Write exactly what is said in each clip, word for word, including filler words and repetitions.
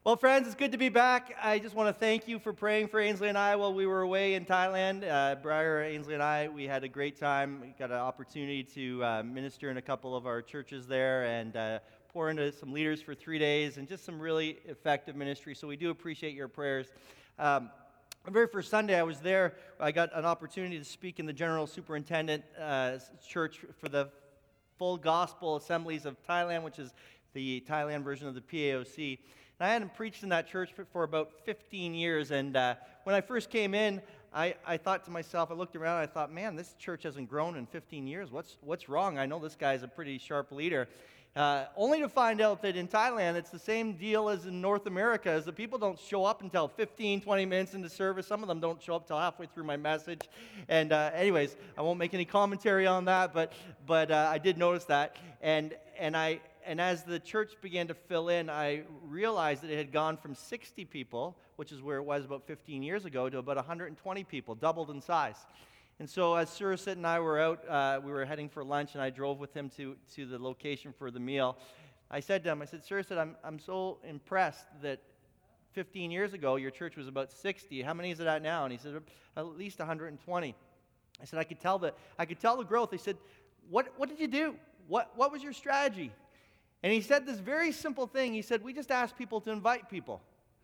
Well, friends, it's good to be back. I just want to thank you for praying for Ainsley and I while we were away in Thailand. Uh, Briar, Ainsley, and I, we had a great time. We got an opportunity to uh, minister in a couple of our churches there and uh, pour into some leaders for three days and just some really effective ministry. So we do appreciate your prayers. Um, the very first Sunday I was there, I got an opportunity to speak in the General Superintendent uh, Church for the Full Gospel Assemblies of Thailand, which is the Thailand version of the P A O C. And I hadn't preached in that church for, for about fifteen years, and uh, when I first came in, I, I thought to myself, I looked around, and I thought, man, this church hasn't grown in fifteen years. What's what's wrong? I know this guy's a pretty sharp leader. Uh, only to find out that in Thailand, it's the same deal as in North America, is that people don't show up until fifteen, twenty minutes into service. Some of them don't show up till halfway through my message. And uh, anyways, I won't make any commentary on that, but but uh, I did notice that. And and I and as the church began to fill in, I realized that it had gone from sixty people, which is where it was about fifteen years ago, to about one hundred twenty people, doubled in size. And so as Suresit and I were out, uh, we were heading for lunch, and I drove with him to, to the location for the meal. I said to him, I said, Suresit, I'm, I'm so impressed that fifteen years ago your church was about sixty. How many is it at now? And he said, at least one hundred twenty. I said, I could tell the, I could tell the growth. He said, what, what did you do? What, what was your strategy? And he said this very simple thing. He said, we just asked people to invite people.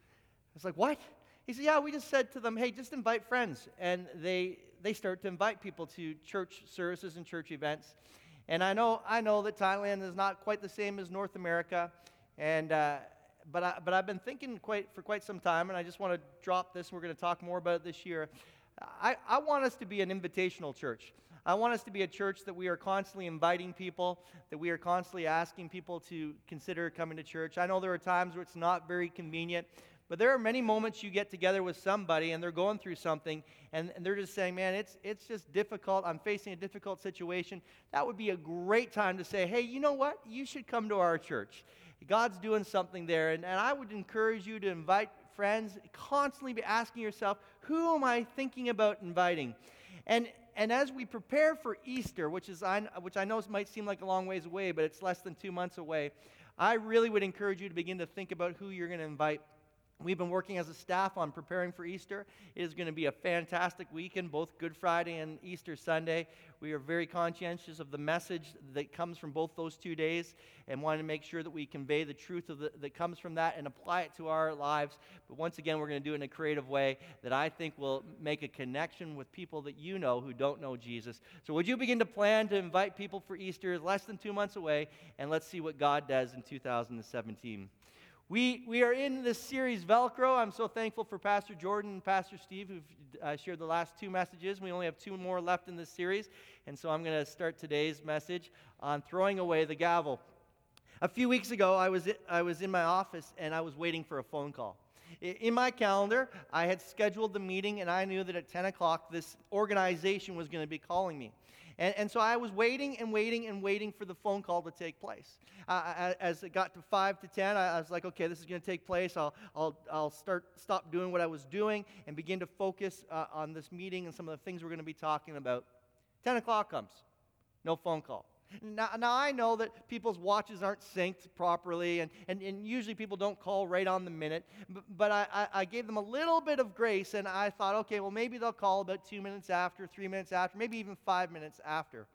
I was like, what? He said, yeah, we just said to them, hey, just invite friends. And they they start to invite people to church services and church events. And I know I know that Thailand is not quite the same as North America, and uh, but I, but I've been thinking quite for quite some time, and I just want to drop this. We're going to talk more about it this year. I, I want us to be an invitational church. I want us to be a church that we are constantly inviting people, that we are constantly asking people to consider coming to church. I know there are times where it's not very convenient, but there are many moments you get together with somebody and they're going through something and, and they're just saying, man, it's it's just difficult. I'm facing a difficult situation. That would be a great time to say, hey, you know what? You should come to our church. God's doing something there. And, and I would encourage you to invite friends, constantly be asking yourself, who am I thinking about inviting? And and as we prepare for Easter, which is I, which I know might seem like a long ways away, but it's less than two months away, I really would encourage you to begin to think about who you're going to invite. We've been working as a staff on preparing for Easter. It is going to be a fantastic weekend, both Good Friday and Easter Sunday. We are very conscientious of the message that comes from both those two days and want to make sure that we convey the truth of the, that comes from that and apply it to our lives. But once again, we're going to do it in a creative way that I think will make a connection with people that you know who don't know Jesus. So would you begin to plan to invite people for Easter less than two months away, and let's see what God does in two thousand seventeen. We we are in this series, Velcro. I'm so thankful for Pastor Jordan and Pastor Steve, who've uh, shared the last two messages. We only have two more left in this series, and so I'm going to start today's message on throwing away the gavel. A few weeks ago, I was I was in my office, and I was waiting for a phone call. In my calendar, I had scheduled the meeting, and I knew that at ten o'clock, this organization was going to be calling me. And, and so I was waiting and waiting and waiting for the phone call to take place. Uh, as it got to five to ten, I, I was like, okay, this is going to take place. I'll, I'll, I'll start, stop doing what I was doing and begin to focus uh, on this meeting and some of the things we're going to be talking about. ten o'clock comes. No phone call. Now, now I know that people's watches aren't synced properly, and, and, and usually people don't call right on the minute, but, but I, I, I gave them a little bit of grace, and I thought, okay, well, maybe they'll call about two minutes after, three minutes after, maybe even five minutes after.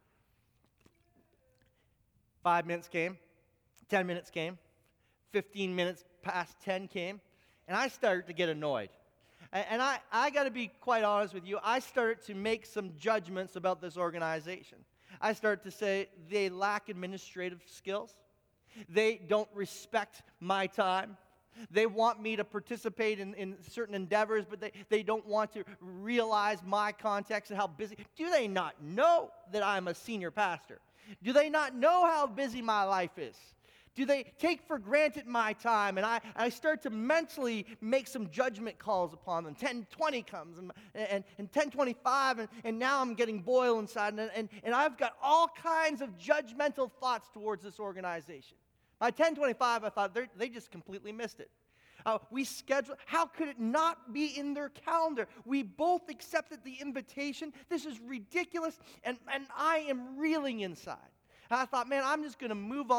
Five minutes came, ten minutes came, fifteen minutes past ten came, and I started to get annoyed. And, and I, I got to be quite honest with you, I started to make some judgments about this organization. I start to say they lack administrative skills. They don't respect my time. They want me to participate in, in certain endeavors, but they, they don't want to realize my context and how busy. Do they not know that I'm a senior pastor? Do they not know how busy my life is? Do they take for granted my time? And I, I start to mentally make some judgment calls upon them. ten twenty comes, and, and, and ten twenty-five, and, and now I'm getting boil inside, and, and, and I've got all kinds of judgmental thoughts towards this organization. By ten twenty-five, I thought they just completely missed it. Uh, we scheduled, how could it not be in their calendar? We both accepted the invitation. This is ridiculous, and, and I am reeling inside. And I thought, man, I'm just going to move on.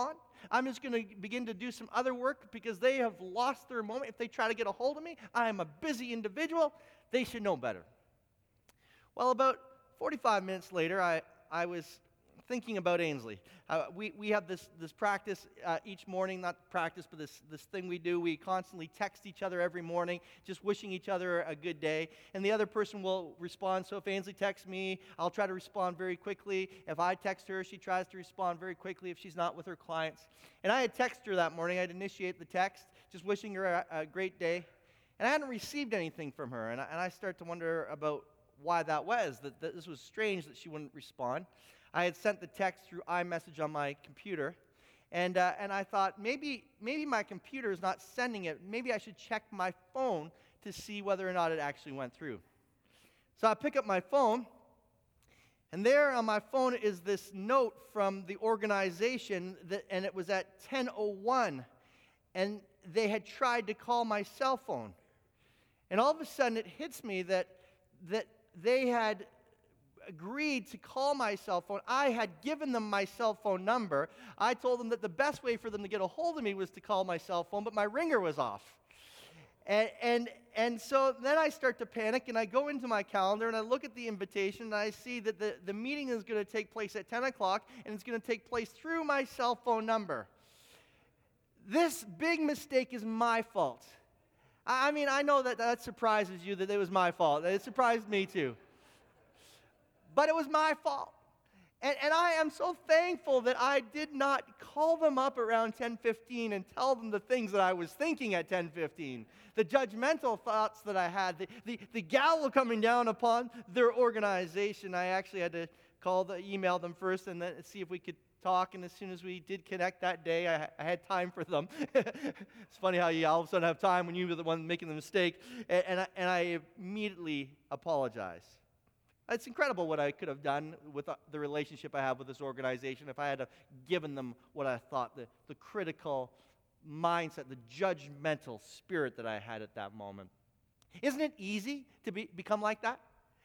I'm just going to begin to do some other work because they have lost their moment. If they try to get a hold of me, I am a busy individual. They should know better. Well, about forty-five minutes later, I, I was thinking about Ainsley. Uh, we, we have this, this practice uh, each morning, not practice, but this, this thing we do. We constantly text each other every morning, just wishing each other a good day. And the other person will respond. So if Ainsley texts me, I'll try to respond very quickly. If I text her, she tries to respond very quickly if she's not with her clients. And I had texted her that morning. I'd initiate the text, just wishing her a, a great day. And I hadn't received anything from her. And I, and I start to wonder about why that was, that, that this was strange that she wouldn't respond. I had sent the text through iMessage on my computer, and uh, and I thought maybe maybe my computer is not sending it. Maybe I should check my phone to see whether or not it actually went through. So I pick up my phone, and there on my phone is this note from the organization, that, and it was at ten oh one, and they had tried to call my cell phone. And all of a sudden it hits me that that they had agreed to call my cell phone. I had given them my cell phone number. I told them that the best way for them to get a hold of me was to call my cell phone, but my ringer was off. And and and so then I start to panic, and I go into my calendar, and I look at the invitation, and I see that the, the meeting is going to take place at ten o'clock, and it's going to take place through my cell phone number. This big mistake is my fault. I mean, I know that that surprises you, that it was my fault. It surprised me too. But it was my fault. And, and I am so thankful that I did not call them up around ten fifteen and tell them the things that I was thinking at ten fifteen. The judgmental thoughts that I had, the, the, the gavel coming down upon their organization. I actually had to call, the, email them first and then see if we could talk. And as soon as we did connect that day, I, I had time for them. It's funny how you all of a sudden have time when you were the one making the mistake. And, and, I, and I immediately apologized. It's incredible what I could have done with the relationship I have with this organization if I had given them what I thought, the, the critical mindset, the judgmental spirit that I had at that moment. Isn't it easy to be, become like that?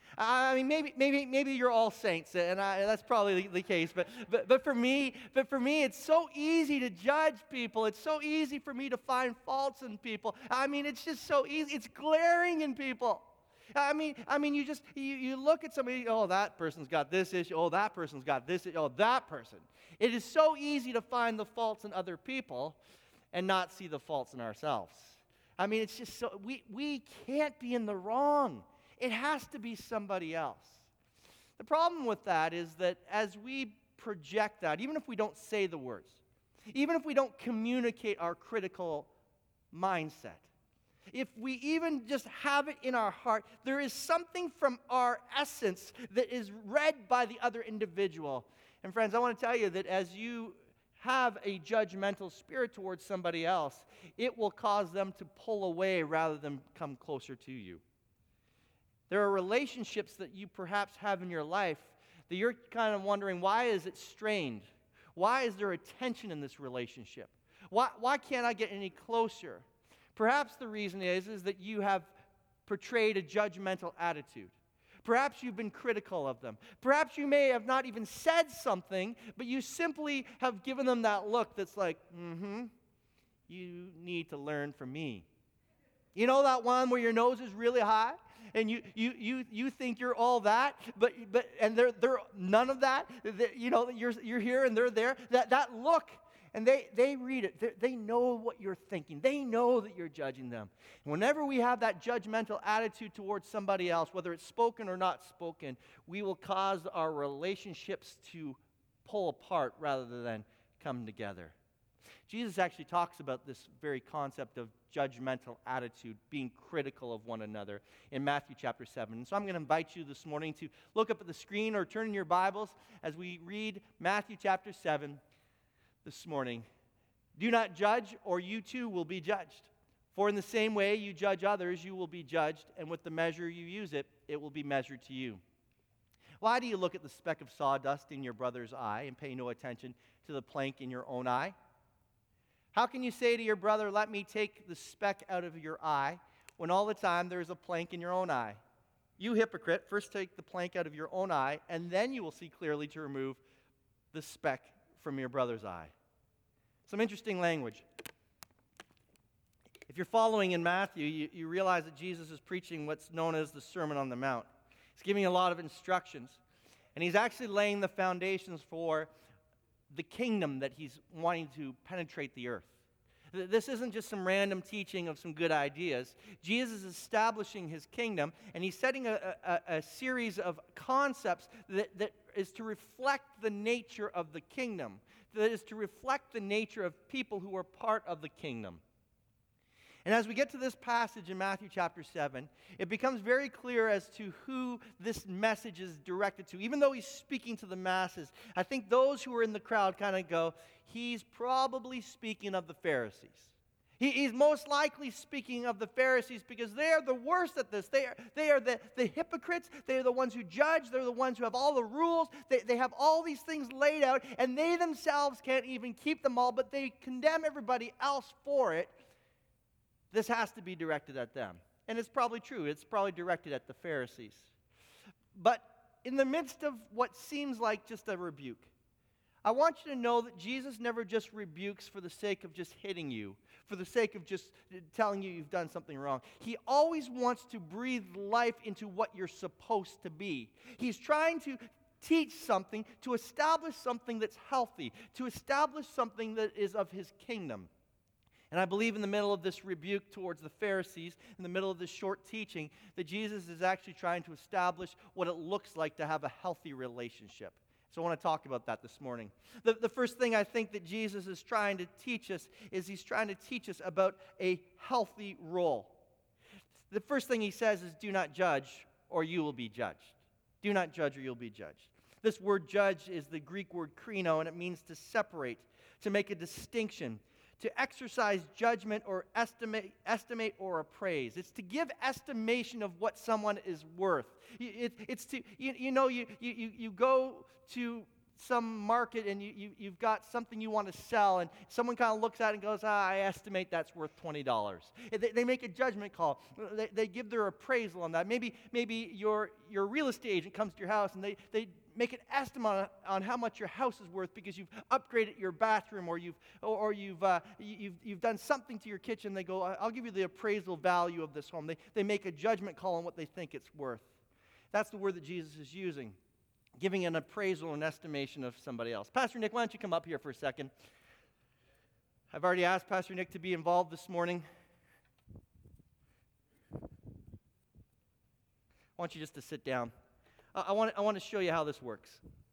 I mean, maybe, maybe, maybe you're all saints, and I, that's probably the, the case. But, but, but for me, but for me, it's so easy to judge people. It's so easy for me to find faults in people. I mean, it's just so easy. It's glaring in people. I mean, I mean, you just, you, you look at somebody, oh, that person's got this issue, oh, that person's got this issue, oh, that person. It is so easy to find the faults in other people and not see the faults in ourselves. I mean, it's just so, we, we can't be in the wrong. It has to be somebody else. The problem with that is that as we project that, even if we don't say the words, even if we don't communicate our critical mindset, if we even just have it in our heart, there is something from our essence that is read by the other individual. And friends, I want to tell you that as you have a judgmental spirit towards somebody else, it will cause them to pull away rather than come closer to you. There are relationships that you perhaps have in your life that you're kind of wondering, why is it strained? Why is there a tension in this relationship? Why, why can't I get any closer? Perhaps the reason is, is that you have portrayed a judgmental attitude. Perhaps you've been critical of them. Perhaps you may have not even said something, but you simply have given them that look that's like, mm-hmm, you need to learn from me. You know that one where your nose is really high? And you you you you think you're all that, but but and they're they're none of that. They're, you know, you're you're here and they're there. That that look. And they, they read it. They, they know what you're thinking. They know that you're judging them. And whenever we have that judgmental attitude towards somebody else, whether it's spoken or not spoken, we will cause our relationships to pull apart rather than come together. Jesus actually talks about this very concept of judgmental attitude, being critical of one another, in Matthew chapter seven. And so I'm going to invite you this morning to look up at the screen or turn in your Bibles as we read Matthew chapter seven. This morning. Do not judge, or you too will be judged. For in the same way you judge others, you will be judged, and with the measure you use it, it will be measured to you. Why do you look at the speck of sawdust in your brother's eye and pay no attention to the plank in your own eye? How can you say to your brother, let me take the speck out of your eye, when all the time there is a plank in your own eye? You hypocrite, first take the plank out of your own eye, and then you will see clearly to remove the speck from your brother's eye. Some interesting language. If you're following in Matthew, you, you realize that Jesus is preaching what's known as the Sermon on the Mount. He's giving a lot of instructions, and he's actually laying the foundations for the kingdom that he's wanting to penetrate the earth. This isn't just some random teaching of some good ideas. Jesus is establishing his kingdom, and he's setting a, a, a series of concepts that, that is to reflect the nature of the kingdom, that is to reflect the nature of people who are part of the kingdom. And as we get to this passage in Matthew chapter seven, it becomes very clear as to who this message is directed to. Even though he's speaking to the masses, I think those who are in the crowd kind of go, he's probably speaking of the Pharisees. He, he's most likely speaking of the Pharisees because they are the worst at this. They are, they are the, the hypocrites. They are the ones who judge. They're the ones who have all the rules. They, they have all these things laid out, and they themselves can't even keep them all, but they condemn everybody else for it. This has to be directed at them. And it's probably true. It's probably directed at the Pharisees. But in the midst of what seems like just a rebuke, I want you to know that Jesus never just rebukes for the sake of just hitting you, for the sake of just telling you you've done something wrong. He always wants to breathe life into what you're supposed to be. He's trying to teach something, to establish something that's healthy, to establish something that is of his kingdom. And I believe in the middle of this rebuke towards the Pharisees, in the middle of this short teaching, that Jesus is actually trying to establish what it looks like to have a healthy relationship. So I want to talk about that this morning. The, the first thing I think that Jesus is trying to teach us is he's trying to teach us about a healthy role. The first thing he says is, do not judge or you will be judged. Do not judge or you'll be judged. This word judge is the Greek word krino, and it means to separate, to make a distinction, to exercise judgment or estimate, estimate or appraise. It's to give estimation of what someone is worth. It, it's to, you, you know, you, you, you go to some market and you, you, you've got something you want to sell, and someone kind of looks at it and goes, ah, I estimate that's worth twenty dollars. They, they make a judgment call. They, they give their appraisal on that. Maybe, maybe your, your real estate agent comes to your house and they, they make an estimate on, on how much your house is worth because you've upgraded your bathroom or you've or, or you've, uh, you've you've done something to your kitchen. They go, I'll give you the appraisal value of this home. They, they make a judgment call on what they think it's worth. That's the word that Jesus is using, giving an appraisal and estimation of somebody else. Pastor Nick, why don't you come up here for a second? I've already asked Pastor Nick to be involved this morning. I want you just to sit down. I want, I want to show you how this works.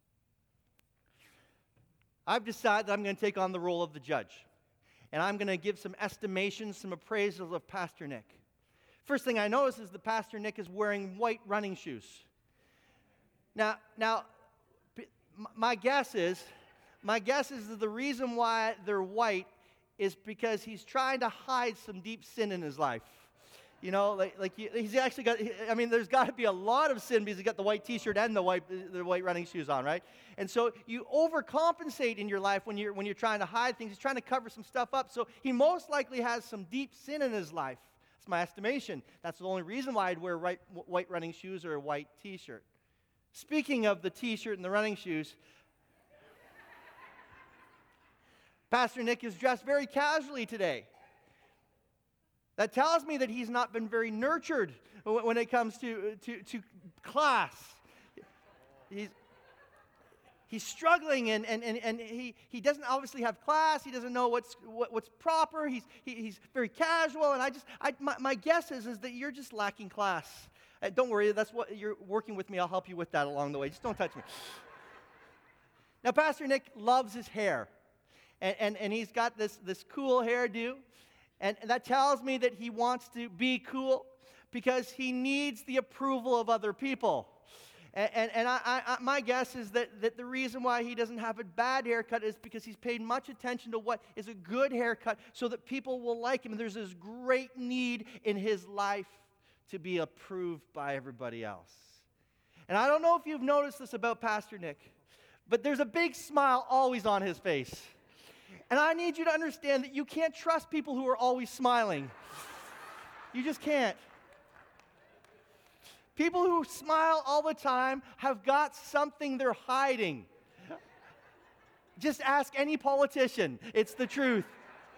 I've decided that I'm going to take on the role of the judge. And I'm going to give some estimations, some appraisals of Pastor Nick. First thing I notice is that Pastor Nick is wearing white running shoes. Now, now, my guess is, my guess is that the reason why they're white is because he's trying to hide some deep sin in his life. You know, like, like he's actually got, I mean, there's got to be a lot of sin because he's got the white t-shirt and the white, the white running shoes on, right? And so you overcompensate in your life when you're, when you're trying to hide things. He's trying to cover some stuff up. So he most likely has some deep sin in his life. That's my estimation. That's the only reason why I'd wear white, white running shoes or a white t-shirt. Speaking of the t-shirt and the running shoes, Pastor Nick is dressed very casually today. That tells me that he's not been very nurtured when it comes to, to, to class. He's, he's struggling, and, and, and, and he, he doesn't obviously have class. He doesn't know what's, what, what's proper. He's, he, he's very casual, and I just, I, my, my guess is, is that you're just lacking class. Uh, don't worry, that's what you're working with me. I'll help you with that along the way. Just don't touch me. Now, Pastor Nick loves his hair, and, and, and he's got this, this cool hairdo. And that tells me that he wants to be cool because he needs the approval of other people. And, and, and I, I, my guess is that, that the reason why he doesn't have a bad haircut is because he's paid much attention to what is a good haircut so that people will like him. And there's this great need in his life to be approved by everybody else. And I don't know if you've noticed this about Pastor Nick, but there's a big smile always on his face. And I need you to understand that you can't trust people who are always smiling. You just can't. People who smile all the time have got something they're hiding. Just ask any politician. It's the truth.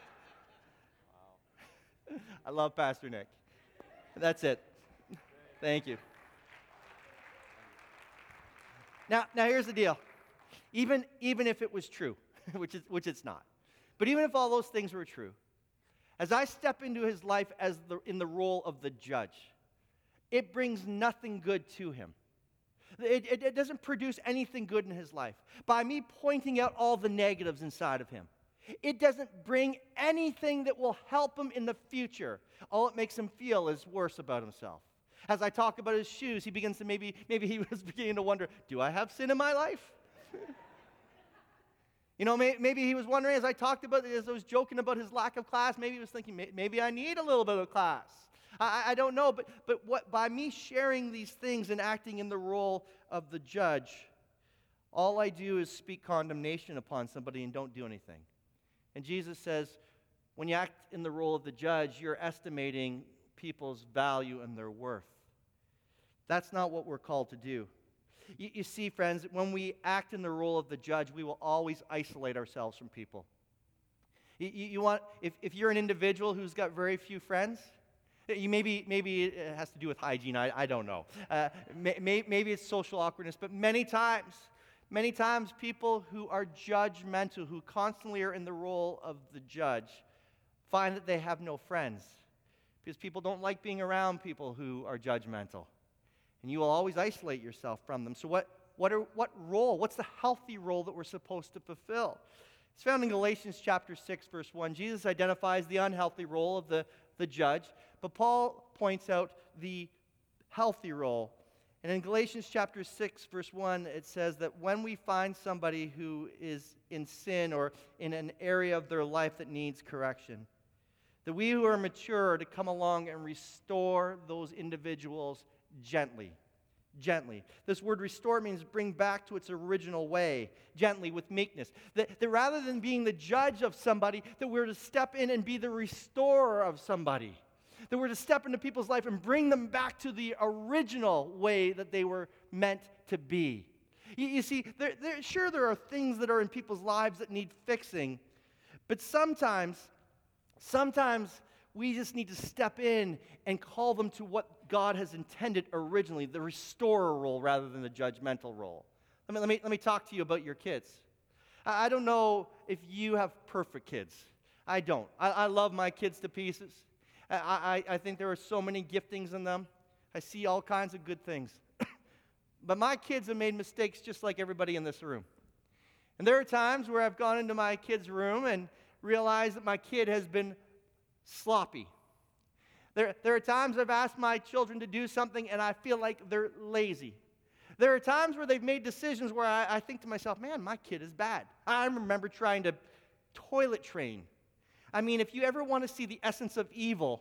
Wow. I love Pastor Nick. That's it. Thank you. Now, now here's the deal. Even, even if it was true, which is which it's not, but even if all those things were true, as I step into his life as the, in the role of the judge, it brings nothing good to him. It, it, it doesn't produce anything good in his life. By me pointing out all the negatives inside of him, it doesn't bring anything that will help him in the future. All it makes him feel is worse about himself. As I talk about his shoes, he begins to maybe, maybe he was beginning to wonder, do I have sin in my life? You know, may, maybe he was wondering, as I talked about, as I was joking about his lack of class, maybe he was thinking, maybe I need a little bit of class. I, I don't know, but, but what, by me sharing these things and acting in the role of the judge, all I do is speak condemnation upon somebody and don't do anything. And Jesus says, when you act in the role of the judge, you're estimating people's value and their worth. That's not what we're called to do. You, you see, friends, when we act in the role of the judge, we will always isolate ourselves from people. You, you, you want, if, if you're an individual who's got very few friends, you maybe, maybe it has to do with hygiene, I, I don't know. Uh, may, maybe it's social awkwardness, but many times, many times people who are judgmental, who constantly are in the role of the judge, find that they have no friends because people don't like being around people who are judgmental. And you will always isolate yourself from them. So what, what, are, what role, what's the healthy role that we're supposed to fulfill? It's found in Galatians chapter six, verse one. Jesus identifies the unhealthy role of the, the judge, but Paul points out the healthy role. And in Galatians chapter six, verse one, it says that when we find somebody who is in sin or in an area of their life that needs correction, that we who are mature are to come along and restore those individuals gently. Gently. This word restore means bring back to its original way, gently, with meekness. That, that rather than being the judge of somebody, that we're to step in and be the restorer of somebody. That we're to step into people's life and bring them back to the original way that they were meant to be. You, you see, there, there, sure there are things that are in people's lives that need fixing, but sometimes, sometimes we just need to step in and call them to what God has intended originally, the restorer role rather than the judgmental role. Let me, let me, let me talk to you about your kids. I, I don't know if you have perfect kids. I don't. I, I love my kids to pieces. I, I, I think there are so many giftings in them. I see all kinds of good things. But my kids have made mistakes just like everybody in this room. And there are times where I've gone into my kid's room and realized that my kid has been sloppy. There, there are times I've asked my children to do something and I feel like they're lazy. There are times where they've made decisions where I, I think to myself, man, my kid is bad. I remember trying to toilet train. I mean, if you ever want to see the essence of evil,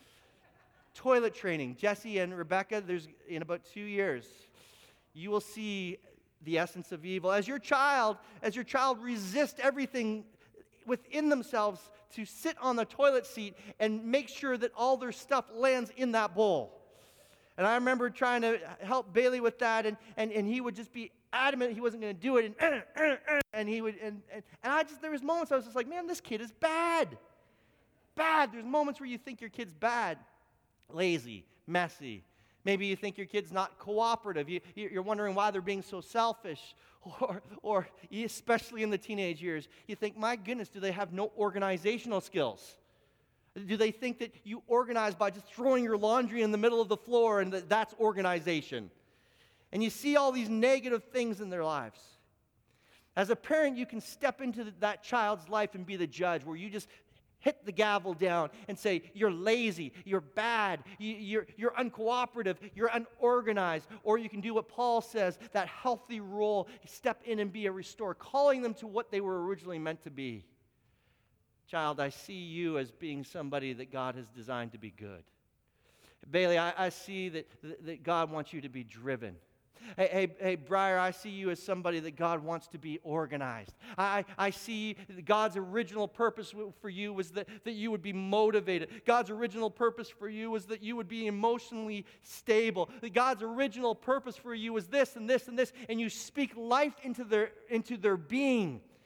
toilet training. Jesse and Rebecca, there's in about two years, you will see the essence of evil. As your child, as your child resists everything within themselves to sit on the toilet seat and make sure that all their stuff lands in that bowl. And I remember trying to help Bailey with that, and, and, and he would just be adamant he wasn't going to do it, and, uh, uh, uh, and he would, and, and, and I just, there was moments I was just like, man, this kid is bad. Bad. There's moments where you think your kid's bad, lazy, messy. Maybe you think your kid's not cooperative. You, you're wondering why they're being so selfish. Or, or especially in the teenage years, you think, my goodness, do they have no organizational skills? Do they think that you organize by just throwing your laundry in the middle of the floor and that that's organization? And you see all these negative things in their lives. As a parent, you can step into that child's life and be the judge, where you just hit the gavel down and say, you're lazy, you're bad, you, you're, you're uncooperative, you're unorganized. Or you can do what Paul says, that healthy role, step in and be a restorer, calling them to what they were originally meant to be. Child, I see you as being somebody that God has designed to be good. Bailey, I, I see that, that God wants you to be driven. Hey, hey, hey, Briar, I see you as somebody that God wants to be organized. I, I see God's original purpose for you was that, that you would be motivated. God's original purpose for you was that you would be emotionally stable. God's original purpose for you was this and this and this, and you speak life into their, into their being.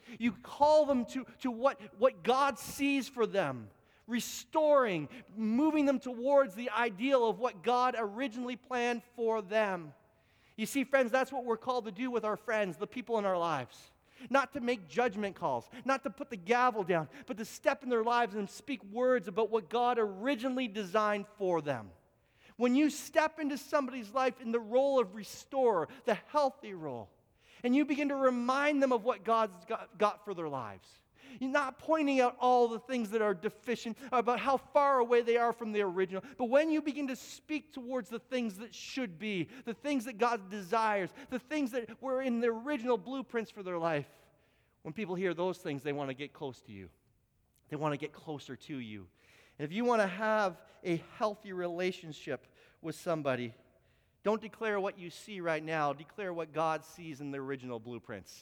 You call them to, to what, what God sees for them, restoring, moving them towards the ideal of what God originally planned for them. You see, friends, that's what we're called to do with our friends, the people in our lives. Not to make judgment calls, not to put the gavel down, but to step in their lives and speak words about what God originally designed for them. When you step into somebody's life in the role of restorer, the healthy role, and you begin to remind them of what God's got, got for their lives. You're not pointing out all the things that are deficient, about how far away they are from the original. But when you begin to speak towards the things that should be, the things that God desires, the things that were in the original blueprints for their life, when people hear those things, they want to get close to you. They want to get closer to you. And if you want to have a healthy relationship with somebody, don't declare what you see right now. Declare what God sees in the original blueprints.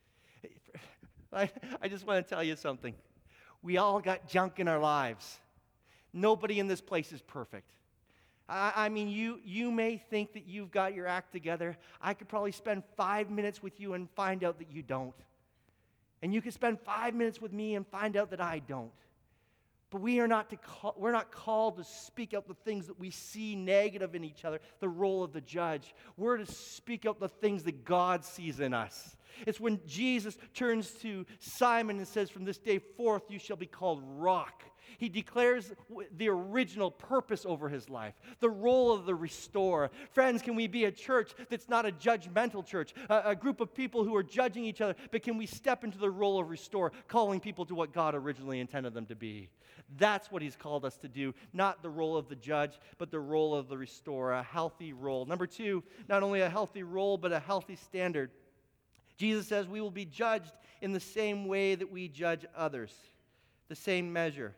I, I just want to tell you something. We all got junk in our lives. Nobody in this place is perfect. I, I mean, you, you may think that you've got your act together. I could probably spend five minutes with you and find out that you don't. And you could spend five minutes with me and find out that I don't. But we are not to call, we're not called to speak out the things that we see negative in each other, the role of the judge. We're to speak out the things that God sees in us. It's when Jesus turns to Simon and says, "From this day forth you shall be called Rock." He declares the original purpose over his life, the role of the restorer. Friends, can we be a church that's not a judgmental church, a, a group of people who are judging each other, but can we step into the role of restorer, calling people to what God originally intended them to be? That's what he's called us to do, not the role of the judge, but the role of the restorer, a healthy role. Number two, not only a healthy role, but a healthy standard. Jesus says we will be judged in the same way that we judge others, the same measure.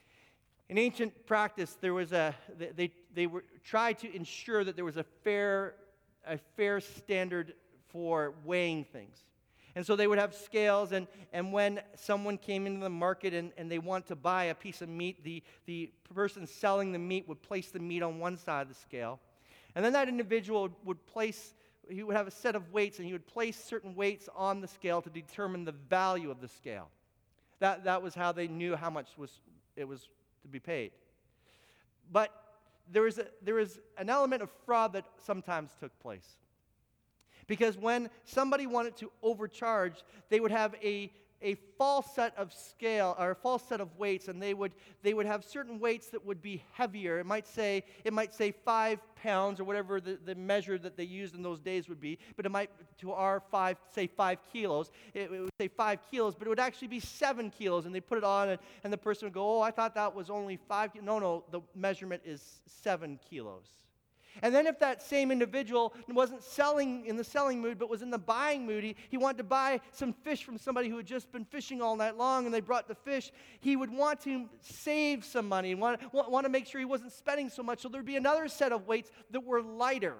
In ancient practice, there was a they they were tried to ensure that there was a fair a fair standard for weighing things. And so they would have scales, and, and when someone came into the market and, and they want to buy a piece of meat, the, the person selling the meat would place the meat on one side of the scale. And then that individual would, would place, he would have a set of weights, and he would place certain weights on the scale to determine the value of the scale. That, that was how they knew how much was it was to be paid. But there was, a, there was an element of fraud that sometimes took place. Because when somebody wanted to overcharge, they would have a, a false set of scale or a false set of weights, and they would they would have certain weights that would be heavier. It might say it might say five pounds or whatever the, the measure that they used in those days would be, but it might to our five say five kilos. It, it would say five kilos, but it would actually be seven kilos, and they put it on, and, and the person would go, "Oh, I thought that was only five." No, no, the measurement is seven kilos. And then if that same individual wasn't selling in the selling mood, but was in the buying mood, he, he wanted to buy some fish from somebody who had just been fishing all night long, and they brought the fish, he would want to save some money and want, want, want to make sure he wasn't spending so much. So there'd be another set of weights that were lighter.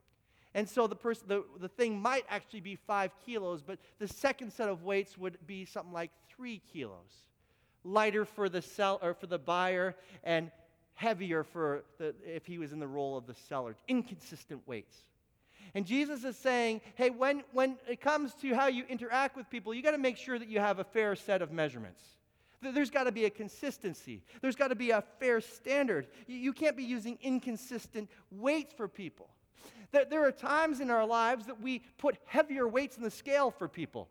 And so the person, the, the thing might actually be five kilos, but the second set of weights would be something like three kilos. Lighter for the sell or for the buyer, and heavier for the, if he was in the role of the seller. Inconsistent weights. And Jesus is saying, hey, when, when it comes to how you interact with people, you got to make sure that you have a fair set of measurements. There's got to be a consistency. There's got to be a fair standard. You, you can't be using inconsistent weights for people. There, there are times in our lives that we put heavier weights in the scale for people.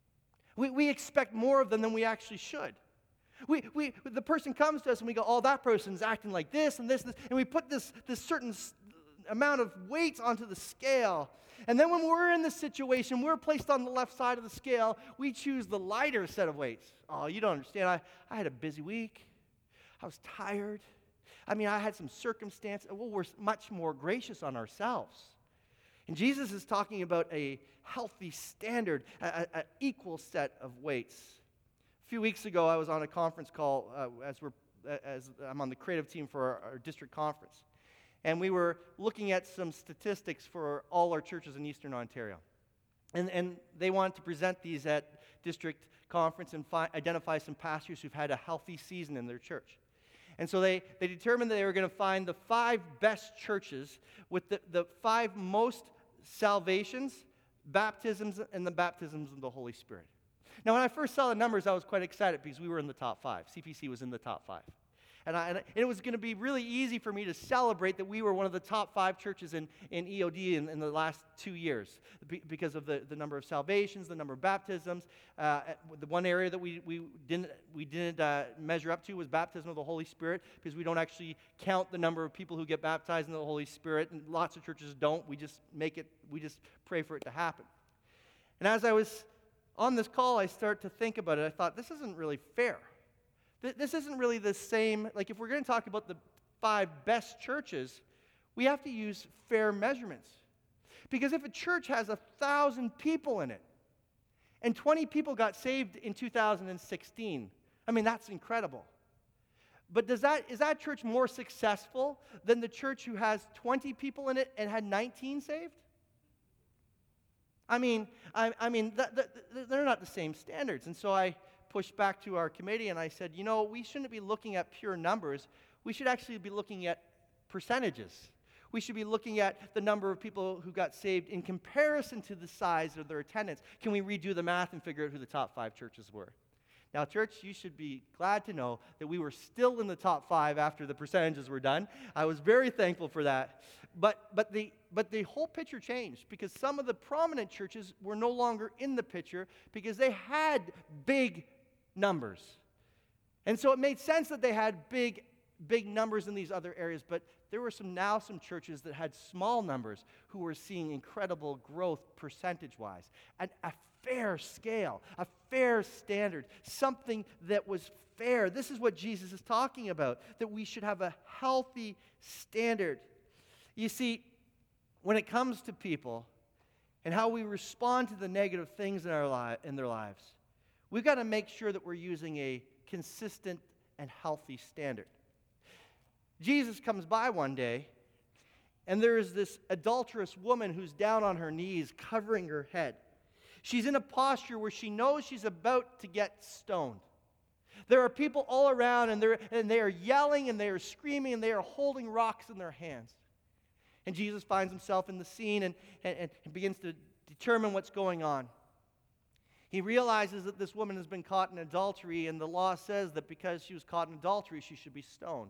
We, we expect more of them than we actually should. We, we, the person comes to us and we go, "Oh, that person's acting like this and this and this," and we put this, this certain amount of weights onto the scale. And then when we're in this situation, we're placed on the left side of the scale, we choose the lighter set of weights. "Oh, you don't understand. I, I had a busy week. I was tired. I mean, I had some circumstance." Well, we're much more gracious on ourselves. And Jesus is talking about a healthy standard, an equal set of weights. A few weeks ago, I was on a conference call uh, as we're as I'm on the creative team for our, our district conference, and we were looking at some statistics for all our churches in Eastern Ontario, and and they wanted to present these at district conference and fi- identify some pastors who've had a healthy season in their church, and so they they determined that they were going to find the five best churches with the the five most salvations, baptisms, and the baptisms of the Holy Spirit. Now, when I first saw the numbers, I was quite excited because we were in the top five. C P C was in the top five. And, I, and it was going to be really easy for me to celebrate that we were one of the top five churches in, in E O D in, in the last two years because of the, the number of salvations, the number of baptisms. Uh, the one area that we, we didn't, we didn't uh, measure up to was baptism of the Holy Spirit, because we don't actually count the number of people who get baptized in the Holy Spirit, and lots of churches don't. We just make it, we just pray for it to happen. And as I was on this call, I start to think about it. I thought, this isn't really fair. This isn't really the same. Like, if we're going to talk about the five best churches, we have to use fair measurements. Because if a church has a thousand people in it, and twenty people got saved in two thousand sixteen, I mean, that's incredible. But does that is that church more successful than the church who has twenty people in it and had nineteen saved? I mean, I, I mean, th- th- th- they're not the same standards. And so I pushed back to our committee and I said, you know, we shouldn't be looking at pure numbers. We should actually be looking at percentages. We should be looking at the number of people who got saved in comparison to the size of their attendance. Can we redo the math and figure out who the top five churches were? Now, church, you should be glad to know that we were still in the top five after the percentages were done. I was very thankful for that. But, but, the, but the whole picture changed, because some of the prominent churches were no longer in the picture because they had big numbers. And so it made sense that they had big, big numbers in these other areas, but there were some now some churches that had small numbers who were seeing incredible growth percentage-wise. And a fair scale, a fair standard, something that was fair. This is what Jesus is talking about, that we should have a healthy standard. You see, when it comes to people and how we respond to the negative things in our li- in their lives, we've got to make sure that we're using a consistent and healthy standard. Jesus comes by one day, and there is this adulterous woman who's down on her knees, covering her head. She's in a posture where she knows she's about to get stoned. There are people all around, and, they're, and they are yelling, and they are screaming, and they are holding rocks in their hands. And Jesus finds himself in the scene and, and, and begins to determine what's going on. He realizes that this woman has been caught in adultery, and the law says that because she was caught in adultery, she should be stoned.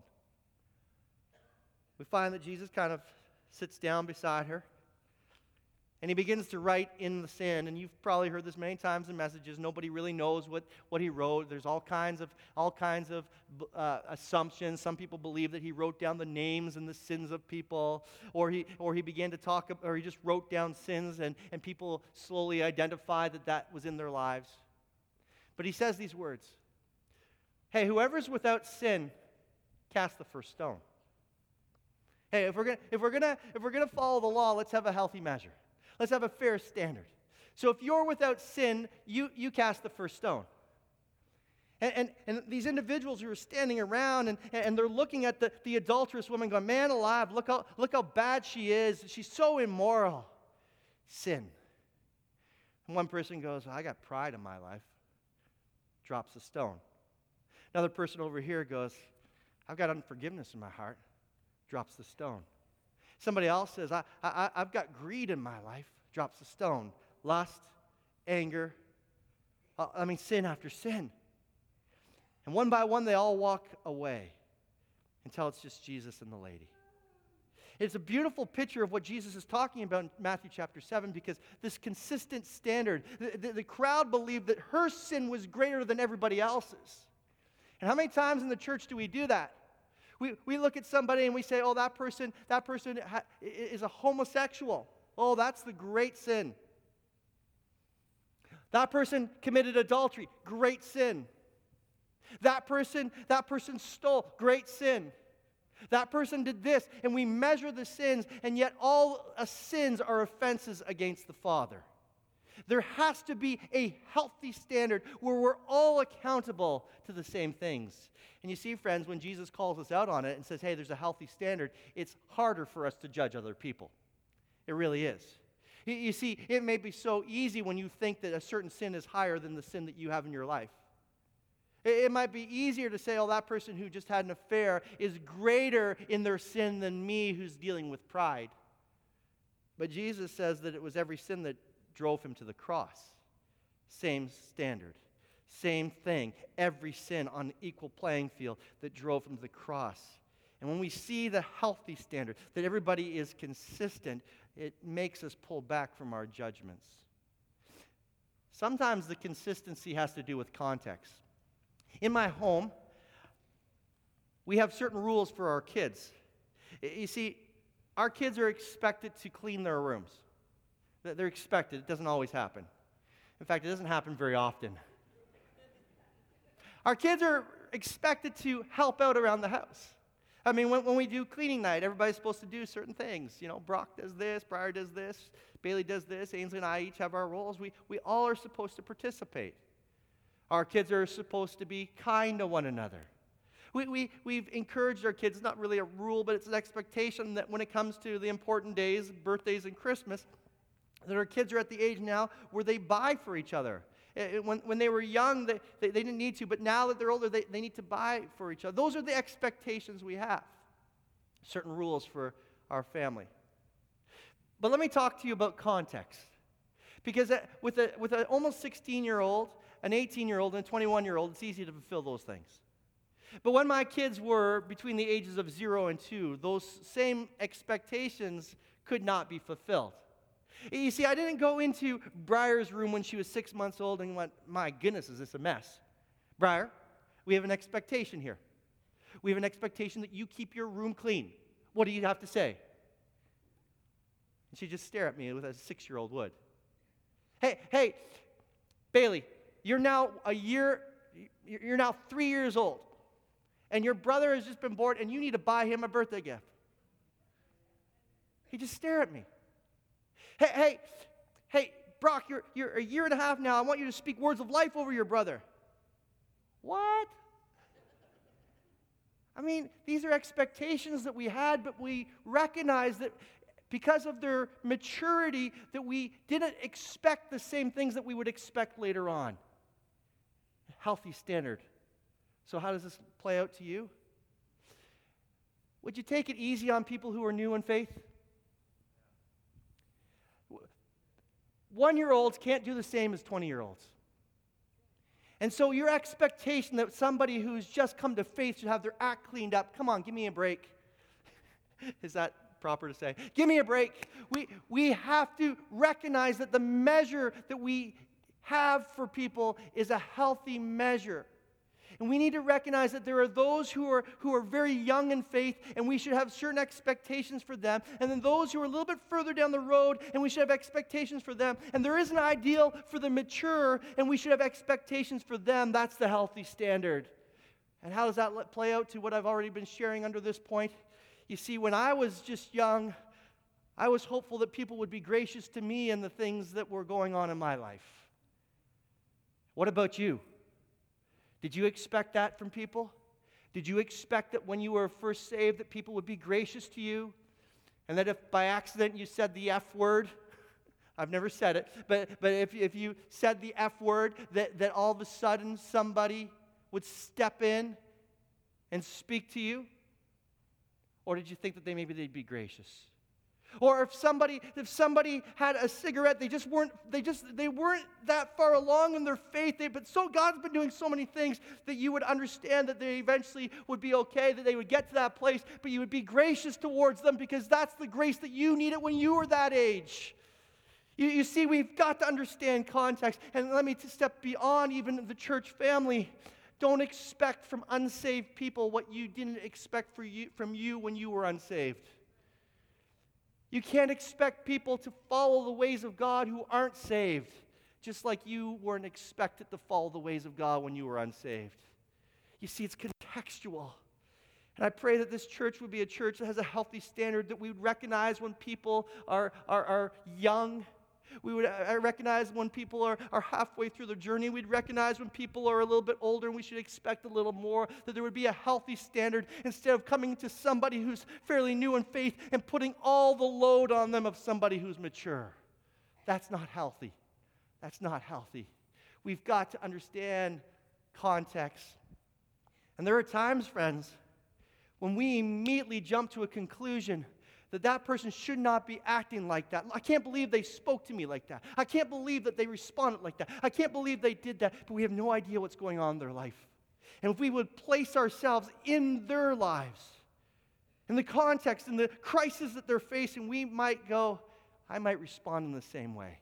We find that Jesus kind of sits down beside her, and he begins to write in the sand. And you've probably heard this many times in messages. Nobody really knows what, what he wrote. There's all kinds of all kinds of uh, assumptions. Some people believe that he wrote down the names and the sins of people, or he or he began to talk, or he just wrote down sins, and, and people slowly identified that that was in their lives. But he says these words: "Hey, whoever's without sin, cast the first stone." Hey, if we're gonna if we're gonna if we're gonna follow the law, let's have a healthy measure. Let's have a fair standard. So if you're without sin, you, you cast the first stone. And, and, and these individuals who are standing around, and, and they're looking at the, the adulterous woman going, man alive, look how, look how bad she is. She's so immoral. Sin. And one person goes, I got pride in my life. Drops a stone. Another person over here goes, I've got unforgiveness in my heart. Drops the stone. Somebody else says, I, I, I've got greed in my life. Drops a stone. Lust, anger, uh, I mean sin after sin. And one by one they all walk away until it's just Jesus and the lady. It's a beautiful picture of what Jesus is talking about in Matthew chapter seven, because this consistent standard, the, the, the crowd believed that her sin was greater than everybody else's. And how many times in the church do we do that? We we look at somebody and we say, oh, that person, that person ha- is a homosexual. Oh, that's the great sin. That person committed adultery. Great sin. That person, that person stole. Great sin. That person did this. And we measure the sins, and yet all uh, sins are offenses against the Father. There has to be a healthy standard where we're all accountable to the same things. And you see, friends, when Jesus calls us out on it and says, hey, there's a healthy standard, it's harder for us to judge other people. It really is. You, you see, it may be so easy when you think that a certain sin is higher than the sin that you have in your life. It, it might be easier to say, oh, that person who just had an affair is greater in their sin than me who's dealing with pride. But Jesus says that it was every sin that drove him to the cross. Same standard, same thing. Every sin on an equal playing field that drove him to the cross. And when we see the healthy standard, that everybody is consistent, it makes us pull back from our judgments. Sometimes the consistency has to do with context. In my home, we have certain rules for our kids. You see, our kids are expected to clean their rooms. They're expected. It doesn't always happen. In fact, it doesn't happen very often. Our kids are expected to help out around the house. I mean, when, when we do cleaning night, everybody's supposed to do certain things. You know, Brock does this, Briar does this, Bailey does this, Ainsley and I each have our roles. We, we all are supposed to participate. Our kids are supposed to be kind to one another. We, we, we've encouraged our kids, it's not really a rule, but it's an expectation that when it comes to the important days, birthdays and Christmas, that our kids are at the age now where they buy for each other. When, when they were young, they, they, they didn't need to, but now that they're older, they, they need to buy for each other. Those are the expectations we have. Certain rules for our family. But let me talk to you about context. Because with a with an almost sixteen-year-old, an eighteen-year-old, and a twenty-one-year-old, it's easy to fulfill those things. But when my kids were between the ages of zero and two, those same expectations could not be fulfilled. You see, I didn't go into Briar's room when she was six months old and went, my goodness, is this a mess? Briar, we have an expectation here. We have an expectation that you keep your room clean. What do you have to say? And she'd just stare at me with a six-year-old would. Hey, hey, Bailey, you're now a year, you're now three years old, and your brother has just been born, and you need to buy him a birthday gift. He'd just stare at me. Hey, hey, hey, Brock, you're, you're a year and a half now. I want you to speak words of life over your brother. What? I mean, these are expectations that we had, but we recognize that because of their maturity, that we didn't expect the same things that we would expect later on. Healthy standard. So how does this play out to you? Would you take it easy on people who are new in faith? One-year-olds can't do the same as twenty-year-olds. And so your expectation that somebody who's just come to faith should have their act cleaned up, come on, give me a break. Is that proper to say? Give me a break. We, we have to recognize that the measure that we have for people is a healthy measure. And we need to recognize that there are those who are, who are very young in faith, and we should have certain expectations for them. And then those who are a little bit further down the road, and we should have expectations for them. And there is an ideal for the mature, and we should have expectations for them. That's the healthy standard. And how does that play out to what I've already been sharing under this point? You see, when I was just young, I was hopeful that people would be gracious to me and the things that were going on in my life. What about you? Did you expect that from people? Did you expect that when you were first saved that people would be gracious to you? And that if by accident you said the F word, I've never said it, but, but if, if you said the F word, that, that all of a sudden somebody would step in and speak to you? Or did you think that they maybe they'd be gracious? Or if somebody if somebody had a cigarette, they just weren't they just they weren't that far along in their faith. They, but so God's been doing so many things that you would understand that they eventually would be okay, that they would get to that place, but you would be gracious towards them because that's the grace that you needed when you were that age. You, you see, we've got to understand context. And let me step beyond even the church family. Don't expect from unsaved people what you didn't expect for you, from you when you were unsaved. You can't expect people to follow the ways of God who aren't saved, just like you weren't expected to follow the ways of God when you were unsaved. You see, it's contextual. And I pray that this church would be a church that has a healthy standard, that we would recognize when people are, are, are young. We would I recognize when people are, are halfway through their journey. We'd recognize when people are a little bit older and we should expect a little more, that there would be a healthy standard instead of coming to somebody who's fairly new in faith and putting all the load on them of somebody who's mature. That's not healthy. That's not healthy. We've got to understand context. And there are times, friends, when we immediately jump to a conclusion that that person should not be acting like that. I can't believe they spoke to me like that. I can't believe that they responded like that. I can't believe they did that, but we have no idea what's going on in their life. And if we would place ourselves in their lives, in the context, in the crisis that they're facing, we might go, I might respond in the same way.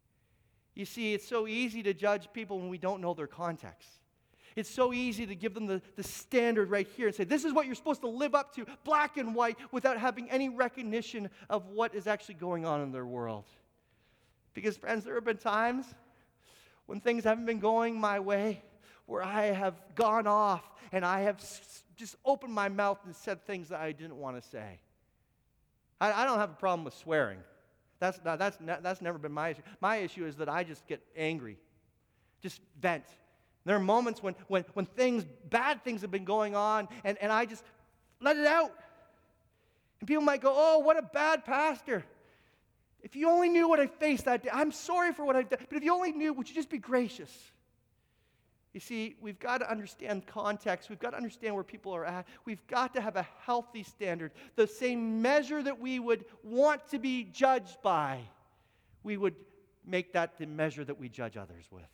You see, it's so easy to judge people when we don't know their context. It's so easy to give them the, the standard right here and say, this is what you're supposed to live up to, black and white, without having any recognition of what is actually going on in their world. Because, friends, there have been times when things haven't been going my way, where I have gone off and I have s- just opened my mouth and said things that I didn't want to say. I, I don't have a problem with swearing. That's, not, that's, not, that's never been my issue. My issue is that I just get angry, just vent. There are moments when, when, when things, bad things have been going on, and, and I just let it out. And people might go, oh, what a bad pastor. If you only knew what I faced that day, I'm sorry for what I've done, but if you only knew, would you just be gracious? You see, we've got to understand context. We've got to understand where people are at. We've got to have a healthy standard. The same measure that we would want to be judged by, we would make that the measure that we judge others with.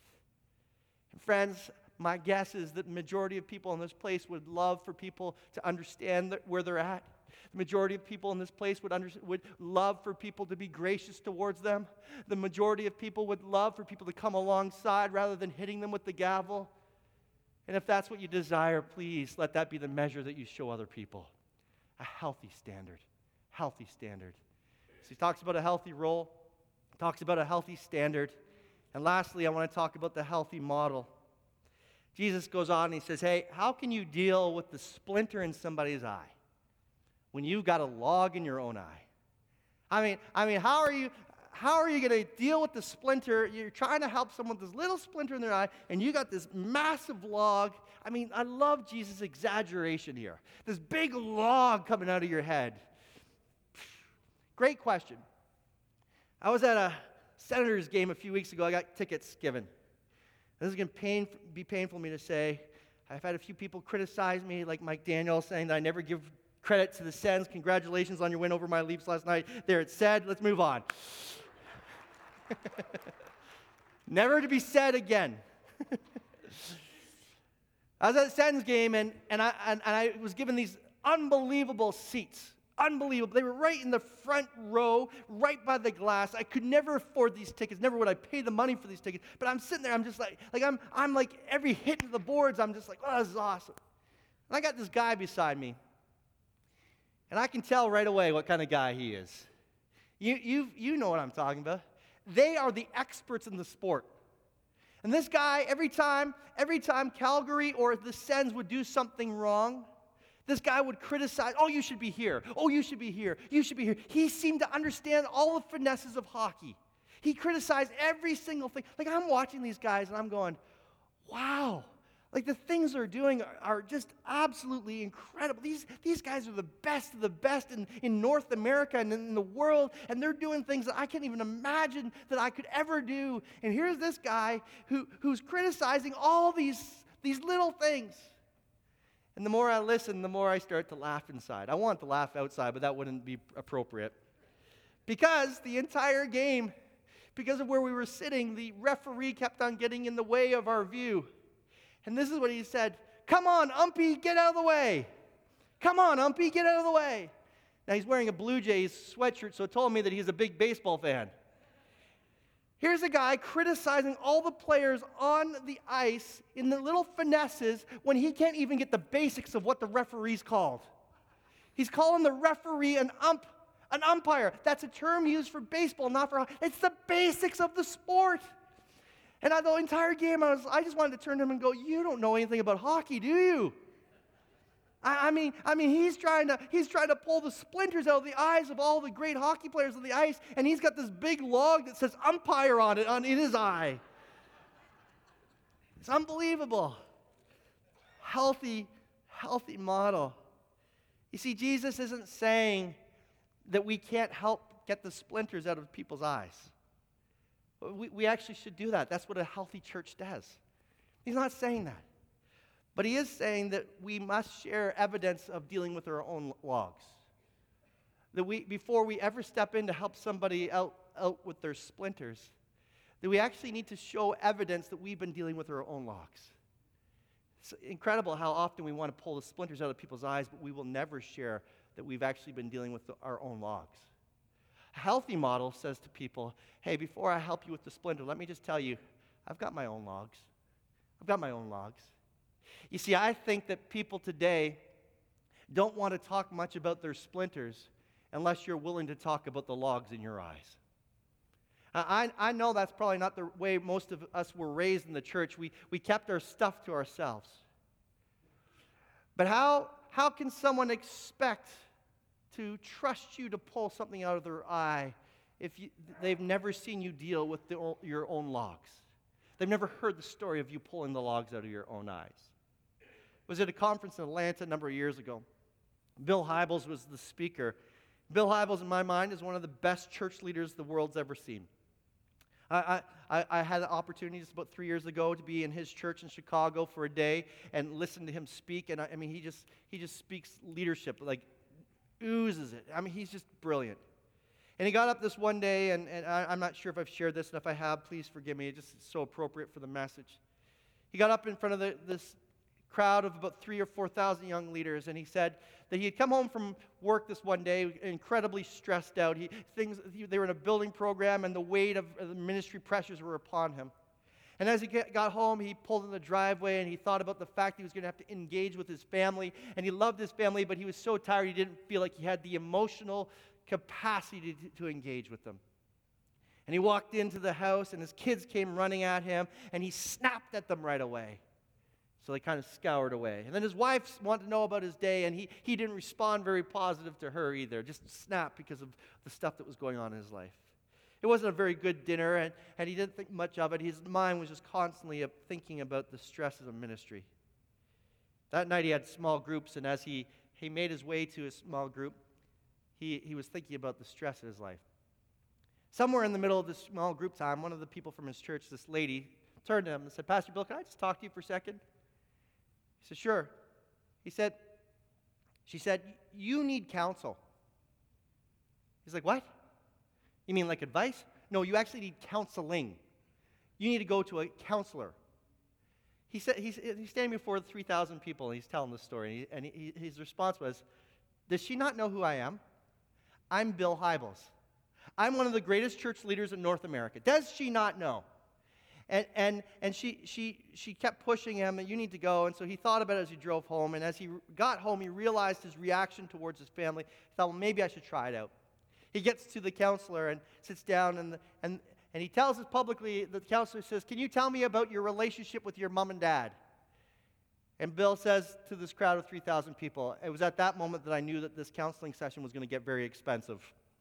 And friends, my guess is that the majority of people in this place would love for people to understand that where they're at. The majority of people in this place would, under, would love for people to be gracious towards them. The majority of people would love for people to come alongside rather than hitting them with the gavel. And if that's what you desire, please let that be the measure that you show other people. A healthy standard. Healthy standard. So he talks about a healthy role. He talks about a healthy standard. And lastly, I want to talk about the healthy model. Jesus goes on and he says, hey, how can you deal with the splinter in somebody's eye when you've got a log in your own eye? I mean, I mean, how are you how are you going to deal with the splinter? You're trying to help someone with this little splinter in their eye, and you got this massive log. I mean, I love Jesus' exaggeration here. This big log coming out of your head. Great question. I was at a Senators game a few weeks ago. I got tickets given. This is going to pain, be painful for me to say. I've had a few people criticize me, like Mike Daniel, saying that I never give credit to the Sens. Congratulations on your win over my Leafs last night. There, it's said. Let's move on. Never to be said again. I was at a Sens game, and, and, I, and, and I was given these unbelievable seats. Unbelievable. They were right in the front row, right by the glass. I could never afford these tickets. Never would I pay the money for these tickets. But I'm sitting there, I'm just like, like I'm, I'm like every hit of the boards, I'm just like, oh, this is awesome. And I got this guy beside me, and I can tell right away what kind of guy he is. You, you, you know what I'm talking about. They are the experts in the sport. And this guy, every time, every time Calgary or the Sens would do something wrong, this guy would criticize, oh, you should be here. Oh, you should be here. You should be here. He seemed to understand all the finesses of hockey. He criticized every single thing. Like, I'm watching these guys, and I'm going, wow. Like, the things they're doing are, are just absolutely incredible. These, these guys are the best of the best in, in North America and in the world, and they're doing things that I can't even imagine that I could ever do. And here's this guy who, who's criticizing all these, these little things. And the more I listen, the more I start to laugh inside. I want to laugh outside, but that wouldn't be appropriate. Because the entire game, because of where we were sitting, the referee kept on getting in the way of our view. And this is what he said, come on, Umpy, get out of the way. Come on, Umpy, get out of the way. Now, he's wearing a Blue Jays sweatshirt, so it told me that he's a big baseball fan. Here's a guy criticizing all the players on the ice in the little finesses when he can't even get the basics of what the referee's called. He's calling the referee an ump, an umpire. That's a term used for baseball, not for hockey. It's the basics of the sport. And I, the entire game, I was, I just wanted to turn to him and go, you don't know anything about hockey, do you? I, I mean, I mean, he's trying to he's trying to pull the splinters out of the eyes of all the great hockey players on the ice, and he's got this big log that says umpire on it on in his eye. It's unbelievable. Healthy, healthy model. You see, Jesus isn't saying that we can't help get the splinters out of people's eyes. We, we actually should do that. That's what a healthy church does. He's not saying that. But he is saying that we must share evidence of dealing with our own logs. that we, before we ever step in to help somebody out, out with their splinters, that we actually need to show evidence that we've been dealing with our own logs. It's incredible how often we want to pull the splinters out of people's eyes, but we will never share that we've actually been dealing with the, our own logs. A healthy model says to people, hey, before I help you with the splinter, let me just tell you, I've got my own logs. I've got my own logs. You see, I think that people today don't want to talk much about their splinters unless you're willing to talk about the logs in your eyes. I, I know that's probably not the way most of us were raised in the church. We, we kept our stuff to ourselves. But how, how can someone expect to trust you to pull something out of their eye if you, they've never seen you deal with the, your own logs? They've never heard the story of you pulling the logs out of your own eyes. I was at a conference in Atlanta a number of years ago. Bill Hybels was the speaker. Bill Hybels, in my mind, is one of the best church leaders the world's ever seen. I, I, I had the opportunity just about three years ago to be in his church in Chicago for a day and listen to him speak. And I, I mean, he just he just speaks leadership, like oozes it. I mean, he's just brilliant. And he got up this one day, and, and I, I'm not sure if I've shared this, and if I have, please forgive me. It's just so appropriate for the message. He got up in front of the, this crowd of about three or four thousand young leaders, and he said that he had come home from work this one day, incredibly stressed out. He things they were in a building program, and the weight of the ministry pressures were upon him. And as he got home, he pulled in the driveway, and he thought about the fact he was going to have to engage with his family, and he loved his family, but he was so tired he didn't feel like he had the emotional capacity to, to engage with them. And he walked into the house, and his kids came running at him, and he snapped at them right away. So they kind of scoured away. And then his wife wanted to know about his day, and he, he didn't respond very positive to her either, just snapped because of the stuff that was going on in his life. It wasn't a very good dinner, and, and he didn't think much of it. His mind was just constantly thinking about the stresses of ministry. That night he had small groups, and as he, he made his way to his small group, he, he was thinking about the stress of his life. Somewhere in the middle of this small group time, one of the people from his church, this lady, turned to him and said, "Pastor Bill, can I just talk to you for a second?" He said, "Sure." He said, she said, "You need counsel." He's like, "What? You mean like advice?" "No, you actually need counseling. You need to go to a counselor." He said, he's, he's standing before three thousand people, and he's telling this story. And he, his response was, "Does she not know who I am? I'm Bill Hybels. I'm one of the greatest church leaders in North America. Does she not know?" And and and she she she kept pushing him, and "You need to go." And so he thought about it as he drove home. And as he got home, he realized his reaction towards his family. He thought, well, maybe I should try it out. He gets to the counselor and sits down, and and and he tells us publicly. The counselor says, "Can you tell me about your relationship with your mom and dad?" And Bill says to this crowd of three thousand people, "It was at that moment that I knew that this counseling session was going to get very expensive."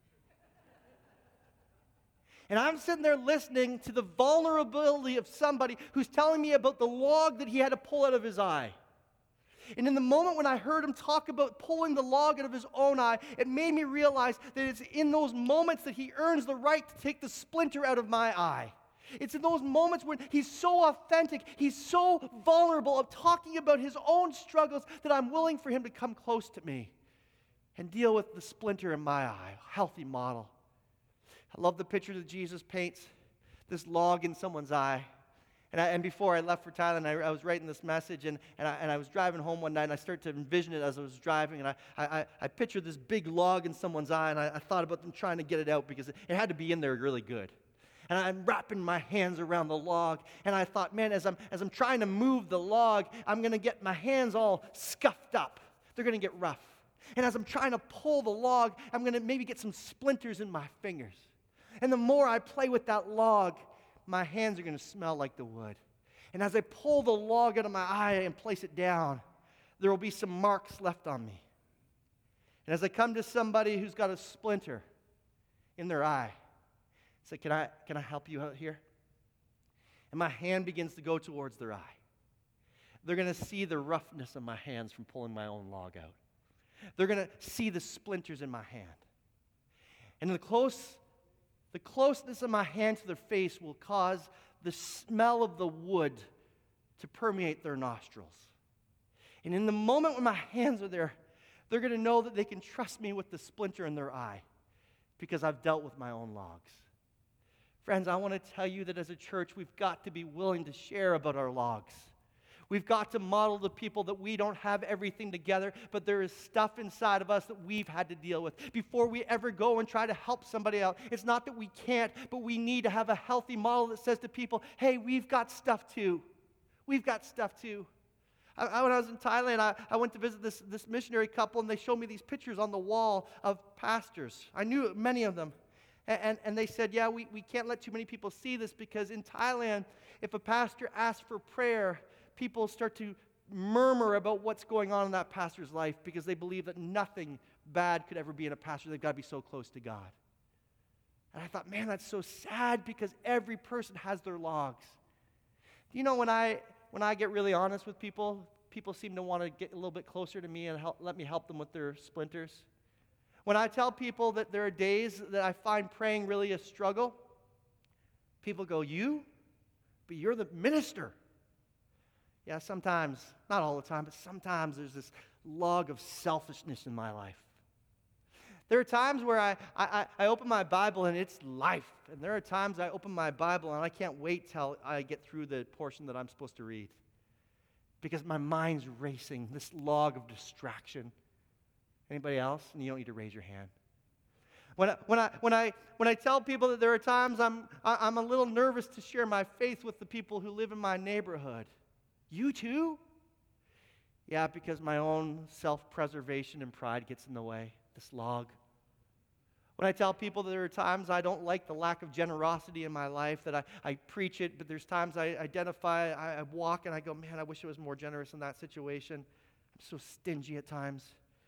And I'm sitting there listening to the vulnerability of somebody who's telling me about the log that he had to pull out of his eye. And in the moment when I heard him talk about pulling the log out of his own eye, it made me realize that it's in those moments that he earns the right to take the splinter out of my eye. It's in those moments when he's so authentic, he's so vulnerable of talking about his own struggles that I'm willing for him to come close to me and deal with the splinter in my eye, a healthy model. I love the picture that Jesus paints, this log in someone's eye. And, I, and before I left for Thailand, I, I was writing this message, and, and, I, and I was driving home one night, and I started to envision it as I was driving, and I, I, I pictured this big log in someone's eye, and I, I thought about them trying to get it out because it, it had to be in there really good. And I'm wrapping my hands around the log, and I thought, man, as I'm, as I'm trying to move the log, I'm going to get my hands all scuffed up. They're going to get rough. And as I'm trying to pull the log, I'm going to maybe get some splinters in my fingers. And the more I play with that log, my hands are going to smell like the wood. And as I pull the log out of my eye and place it down, there will be some marks left on me. And as I come to somebody who's got a splinter in their eye, I say, can I, can I help you out here? And my hand begins to go towards their eye. They're going to see the roughness of my hands from pulling my own log out. They're going to see the splinters in my hand. And the close The closeness of my hand to their face will cause the smell of the wood to permeate their nostrils. And in the moment when my hands are there, They're going to know that they can trust me with the splinter in their eye because I've dealt with my own logs. Friends, I want to tell you that as a church, we've got to be willing to share about our logs. We've got to model to people that we don't have everything together, but there is stuff inside of us that we've had to deal with. Before we ever go and try to help somebody out, it's not that we can't, but we need to have a healthy model that says to people, hey, we've got stuff too. We've got stuff too. I, I, when I was in Thailand, I, I went to visit this, this missionary couple, and they showed me these pictures on the wall of pastors. I knew many of them. And, and, and they said, yeah, we, we can't let too many people see this because in Thailand, if a pastor asks for prayer, people start to murmur about what's going on in that pastor's life because they believe that nothing bad could ever be in a pastor. They've got to be so close to God. And I thought, man, that's so sad because every person has their logs. You know, when I when I get really honest with people, people seem to want to get a little bit closer to me and help, let me help them with their splinters. When I tell people that there are days that I find praying really a struggle, people go, you? But you're the minister. Yeah, sometimes, not all the time, but sometimes there's this log of selfishness in my life. There are times where I, I, I open my Bible and it's life. And there are times I open my Bible and I can't wait till I get through the portion that I'm supposed to read. Because my mind's racing, this log of distraction. Anybody else? And you don't need to raise your hand. When I, when I, when I, when I tell people that there are times I'm, I, I'm a little nervous to share my faith with the people who live in my neighborhood. You too? Yeah, because my own self-preservation and pride gets in the way, this log. When I tell people that there are times I don't like the lack of generosity in my life, that I, I preach it, but there's times I identify, I, I walk and I go, man, I wish I was more generous in that situation. I'm so stingy at times.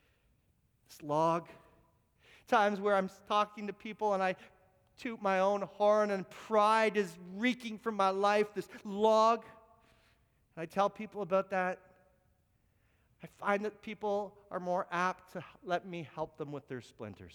This log. Times where I'm talking to people and I toot my own horn and pride is reeking from my life, this log. And I tell people about that. I find that people are more apt to let me help them with their splinters.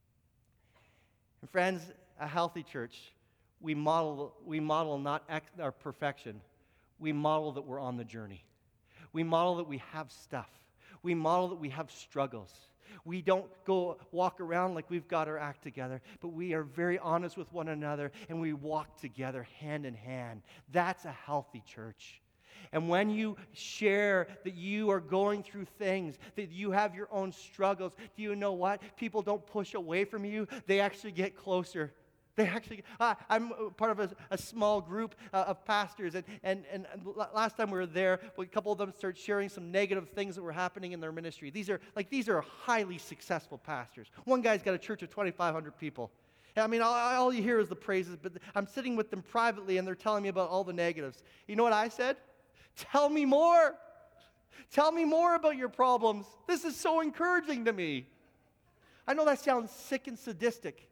And friends, a healthy church, we model, we model not ex- our perfection. We model that we're on the journey. We model that we have stuff. We model that we have struggles. We don't go walk around like we've got our act together, but we are very honest with one another and we walk together hand in hand. That's a healthy church. And when you share that you are going through things, that you have your own struggles, do you know what? People don't push away from you. They actually get closer. They actually, uh, I'm part of a, a small group uh, of pastors, and, and, and last time we were there, a couple of them started sharing some negative things that were happening in their ministry. These are, like, these are highly successful pastors. One guy's got a church of twenty-five hundred people. I mean, all, all you hear is the praises, but I'm sitting with them privately, and they're telling me about all the negatives. You know what I said? Tell me more. Tell me more about your problems. This is so encouraging to me. I know that sounds sick and sadistic.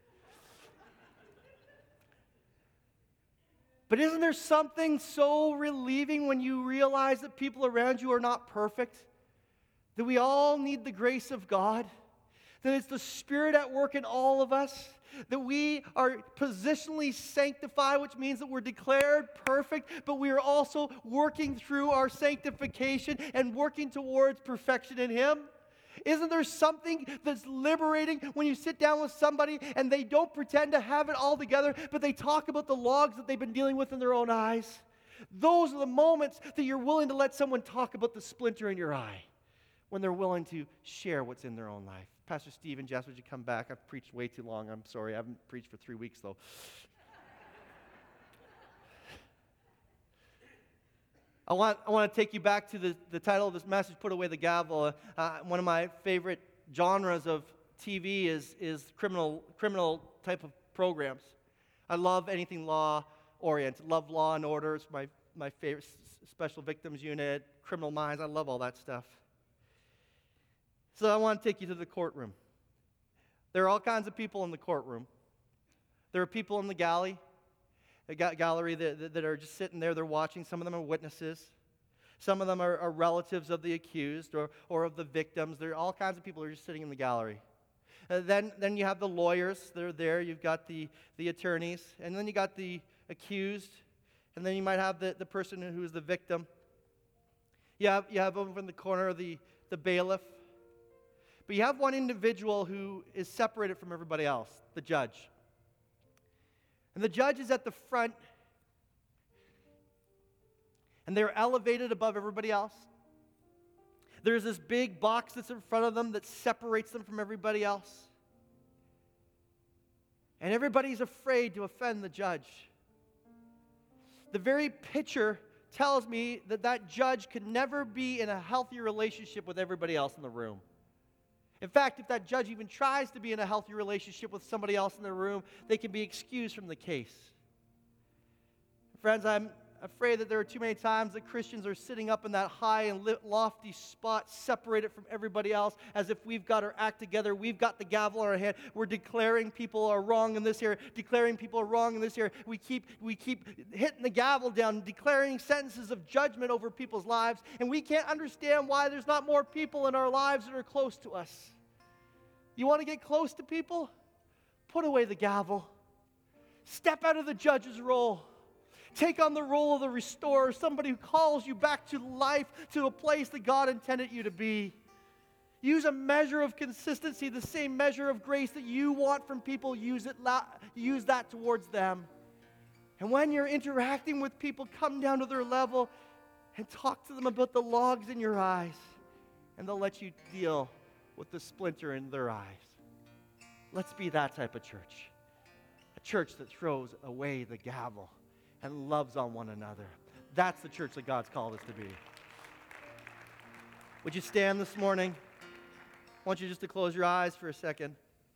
But isn't there something so relieving when you realize that people around you are not perfect? That we all need the grace of God? That it's the Spirit at work in all of us? That we are positionally sanctified, which means that we're declared perfect, but we are also working through our sanctification and working towards perfection in Him? Isn't there something that's liberating when you sit down with somebody and they don't pretend to have it all together, but they talk about the logs that they've been dealing with in their own eyes? Those are the moments that you're willing to let someone talk about the splinter in your eye, when they're willing to share what's in their own life. Pastor Steve and Jess, would you come back? I've preached way too long. I'm sorry. I haven't preached for three weeks, though. I want, I want to take you back to the, the title of this message, Put Away the Gavel. Uh, one of my favorite genres of T V is, is criminal, criminal type of programs. I love anything law-oriented. Love Law and Order. It's my, my favorite. Special Victims Unit, Criminal Minds. I love all that stuff. So I want to take you to the courtroom. There are all kinds of people in the courtroom. There are people in the galley. The gallery that, that are just sitting there, they're watching. Some of them are witnesses. Some of them are, are relatives of the accused or, or of the victims. There are all kinds of people who are just sitting in the gallery. Uh, then, then you have the lawyers. They're there. You've got the, the attorneys. And then you got the accused. And then you might have the, the person who is the victim. You have, you have over in the corner the, the bailiff. But you have one individual who is separated from everybody else, the judge. And the judge is at the front, and they're elevated above everybody else. There's this big box that's in front of them that separates them from everybody else. And everybody's afraid to offend the judge. The very picture tells me that that judge could never be in a healthy relationship with everybody else in the room. In fact, if that judge even tries to be in a healthy relationship with somebody else in the room, they can be excused from the case. Friends, I'm afraid that there are too many times that Christians are sitting up in that high and lofty spot, separated from everybody else, as if we've got our act together, we've got the gavel in our hand, we're declaring people are wrong in this area, declaring people are wrong in this area. We keep, we keep hitting the gavel down, declaring sentences of judgment over people's lives, and we can't understand why there's not more people in our lives that are close to us. You want to get close to people? Put away the gavel. Step out of the judge's role. Take on the role of the restorer, somebody who calls you back to life, to a place that God intended you to be. Use a measure of consistency, the same measure of grace that you want from people, use it. Use that towards them. And when you're interacting with people, come down to their level and talk to them about the logs in your eyes, and they'll let you deal with the splinter in their eyes. Let's be that type of church. A church that throws away the gavel and loves on one another. That's the church that God's called us to be. Would you stand this morning? I want you just to close your eyes for a second.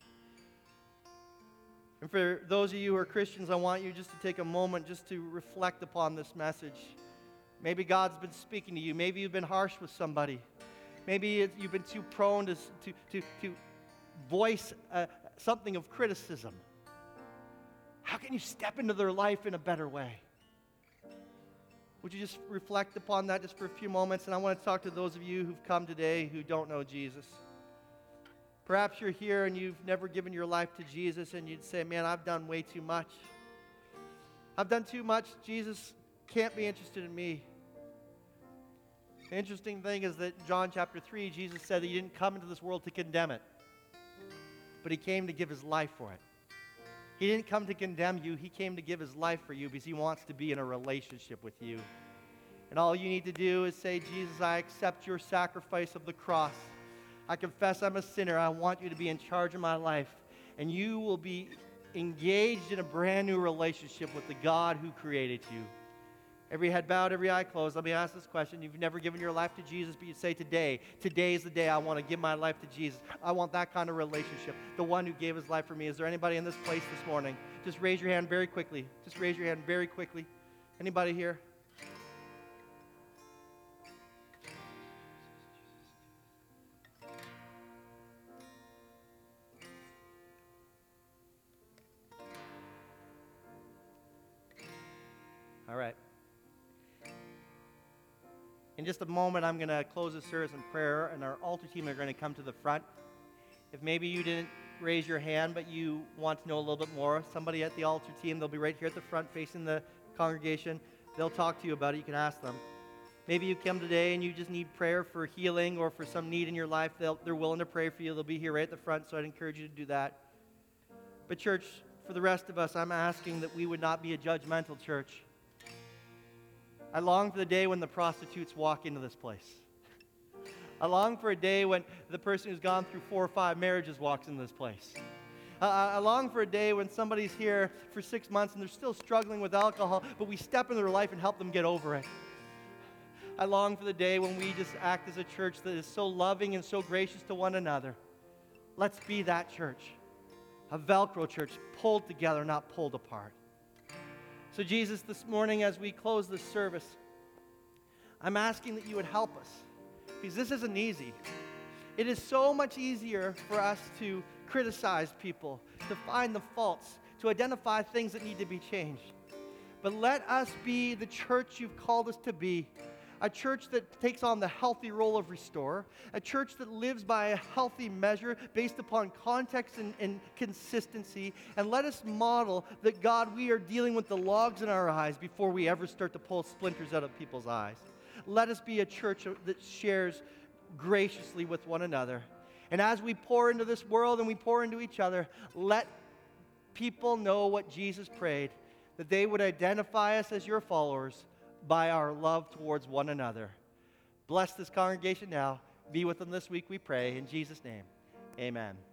And for those of you who are Christians, I want you just to take a moment just to reflect upon this message. Maybe God's been speaking to you. Maybe you've been harsh with somebody. Maybe you've been too prone to, to, to, to voice uh, something of criticism. How can you step into their life in a better way? Would you just reflect upon that just for a few moments? And I want to talk to those of you who've come today who don't know Jesus. Perhaps you're here and you've never given your life to Jesus, and you'd say, man, I've done way too much. I've done too much. Jesus can't be interested in me. The interesting thing is that John chapter three, Jesus said that he didn't come into this world to condemn it, but he came to give his life for it. He didn't come to condemn you. He came to give his life for you because he wants to be in a relationship with you. And all you need to do is say, Jesus, I accept your sacrifice of the cross. I confess I'm a sinner. I want you to be in charge of my life. And you will be engaged in a brand new relationship with the God who created you. Every head bowed, every eye closed. Let me ask this question. You've never given your life to Jesus, but you say today, today is the day I want to give my life to Jesus. I want that kind of relationship, the one who gave his life for me. Is there anybody in this place this morning? Just raise your hand very quickly. Just raise your hand very quickly. Anybody here? All right. In just a moment, I'm going to close the service in prayer, and our altar team are going to come to the front. If maybe you didn't raise your hand, but you want to know a little bit more, somebody at the altar team, they'll be right here at the front facing the congregation. They'll talk to you about it. You can ask them. Maybe you come today and you just need prayer for healing or for some need in your life. They'll, they're willing to pray for you. They'll be here right at the front, so I'd encourage you to do that. But church, for the rest of us, I'm asking that we would not be a judgmental church. I long for the day when the prostitutes walk into this place. I long for a day when the person who's gone through four or five marriages walks into this place. Uh, I long for a day when somebody's here for six months and they're still struggling with alcohol, but we step into their life and help them get over it. I long for the day when we just act as a church that is so loving and so gracious to one another. Let's be that church. A Velcro church, pulled together, not pulled apart. So Jesus, this morning as we close this service, I'm asking that you would help us, because this isn't easy. It is so much easier for us to criticize people, to find the faults, to identify things that need to be changed. But let us be the church you've called us to be, a church that takes on the healthy role of restorer, a church that lives by a healthy measure based upon context and, and consistency. And let us model that, God, we are dealing with the logs in our eyes before we ever start to pull splinters out of people's eyes. Let us be a church that shares graciously with one another. And as we pour into this world and we pour into each other, let people know what Jesus prayed, that they would identify us as your followers by our love towards one another. Bless this congregation now. Be with them this week, we pray. In Jesus' name, amen.